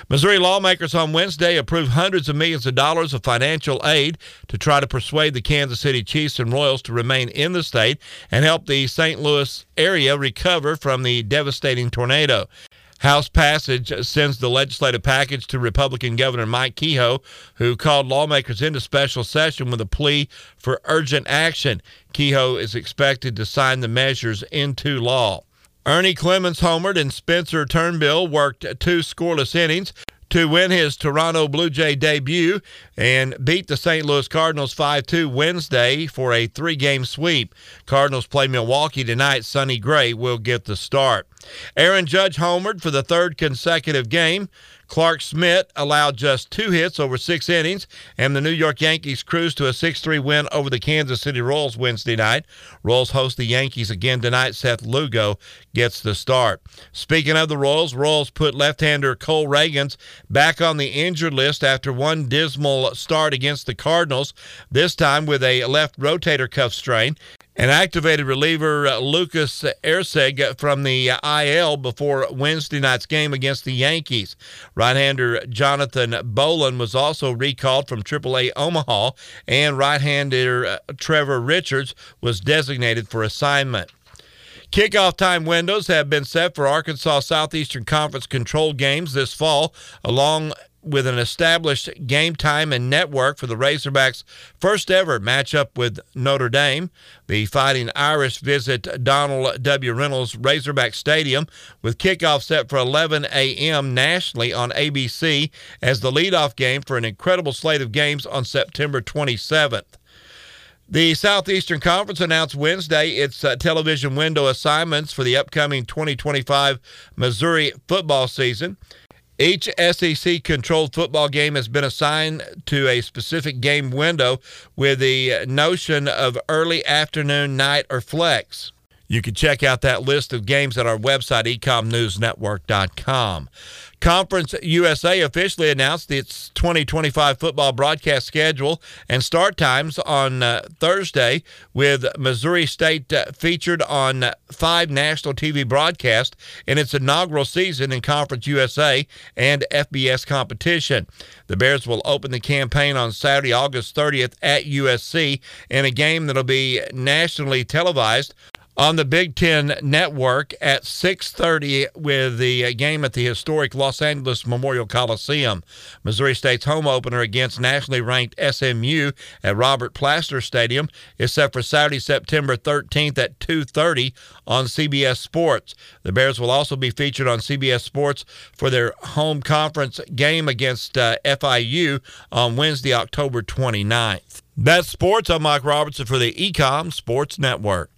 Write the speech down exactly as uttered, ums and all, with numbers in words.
Missouri lawmakers on Wednesday approved hundreds of millions of dollars of financial aid to try to persuade the Kansas City Chiefs and Royals to remain in the state and help the Saint Louis area recover from the devastating tornado. House passage sends the legislative package to Republican Governor Mike Kehoe, who called lawmakers into special session with a plea for urgent action. Kehoe is expected to sign the measures into law. Ernie Clemens homered and Spencer Turnbull worked two scoreless innings to win his Toronto Blue Jay debut and beat the Saint Louis Cardinals five two Wednesday for a three-game sweep. Cardinals play Milwaukee tonight. Sonny Gray will get the start. Aaron Judge homered for the third consecutive game. Clark Schmidt allowed just two hits over six innings, and the New York Yankees cruised to a six three win over the Kansas City Royals Wednesday night. Royals host the Yankees again tonight. Seth Lugo gets the start. Speaking of the Royals, Royals put left-hander Cole Ragans back on the injured list after one dismal start against the Cardinals, this time with a left rotator cuff strain, and activated reliever uh, Lucas Erceg from the I L before Wednesday night's game against the Yankees. Right-hander Jonathan Bolin was also recalled from triple A Omaha, and right-hander uh, Trevor Richards was designated for assignment. Kickoff time windows have been set for Arkansas Southeastern Conference controlled games this fall, along with an established game time and network for the Razorbacks' first ever matchup with Notre Dame. The Fighting Irish visit Donald W. Reynolds Razorback Stadium with kickoff set for eleven a.m. nationally on A B C as the leadoff game for an incredible slate of games on September twenty-seventh. The Southeastern Conference announced Wednesday its uh, television window assignments for the upcoming twenty twenty-five Missouri football season. Each S E C-controlled football game has been assigned to a specific game window with the notion of early afternoon, night, or flex. You can check out that list of games at our website, ecom news network dot com. Conference U S A officially announced its twenty twenty-five football broadcast schedule and start times on uh, Thursday, with Missouri State uh, featured on five national T V broadcasts in its inaugural season in Conference U S A and F B S competition. The Bears will open the campaign on Saturday, August thirtieth at U S C in a game that will be nationally televised on the Big Ten Network at six thirty with the game at the historic Los Angeles Memorial Coliseum. Missouri State's home opener against nationally ranked S M U at Robert Plaster Stadium is set for Saturday, September thirteenth at two thirty on C B S Sports. The Bears will also be featured on C B S Sports for their home conference game against uh, F I U on Wednesday, October twenty-ninth. That's sports. I'm Mike Robertson for the Ecom Sports Network.